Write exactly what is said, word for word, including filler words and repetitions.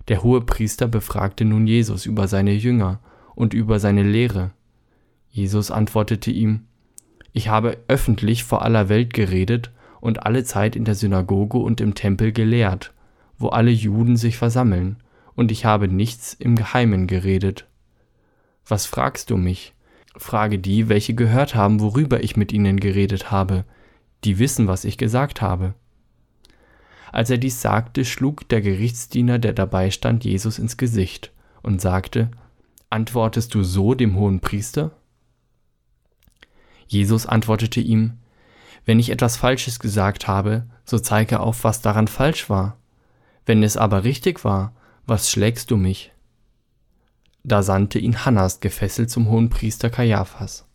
Der Hohepriester befragte nun Jesus über seine Jünger und über seine Lehre. Jesus antwortete ihm: Ich habe öffentlich vor aller Welt geredet und alle Zeit in der Synagoge und im Tempel gelehrt, wo alle Juden sich versammeln, und ich habe nichts im Geheimen geredet. Was fragst du mich? Frage die, welche gehört haben, worüber ich mit ihnen geredet habe. Die wissen, was ich gesagt habe. Als er dies sagte, schlug der Gerichtsdiener, der dabei stand, Jesus ins Gesicht und sagte: Antwortest du so dem Hohenpriester? Jesus antwortete ihm: Wenn ich etwas Falsches gesagt habe, so zeige auf, was daran falsch war. Wenn es aber richtig war, was schlägst du mich? Da sandte ihn Hannas gefesselt zum Hohenpriester Kajaphas.